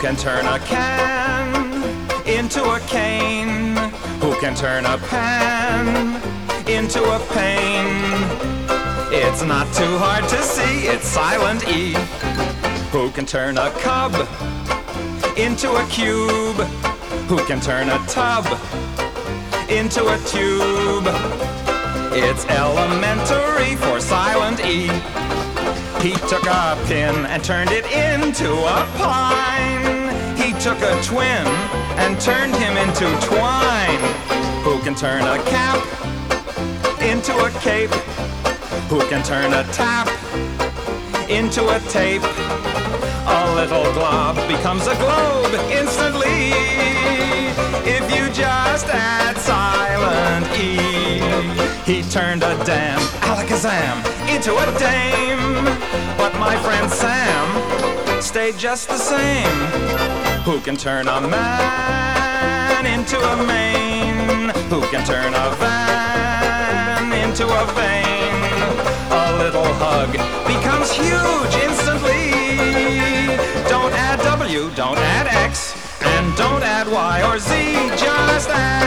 can turn a can into a cane? Who can turn a pan into a pain? It's not too hard to see, it's silent E. Who can turn a cub into a cube? Who can turn a tub into a tube? It's elementary for silent E. He took a pin and turned it into a pine. He took a twin and turned him into twine. Who can turn a cap into a cape? Who can turn a tap into a tape? A little glob becomes a globe instantly if you just add silent E. He turned a damn alakazam into a dame, but my friend Sam stayed just the same. Who can turn a man into a mane? Who can turn a van into a vein? A little hug becomes huge instantly. Don't add W, don't add X, and don't add Y or Z, just add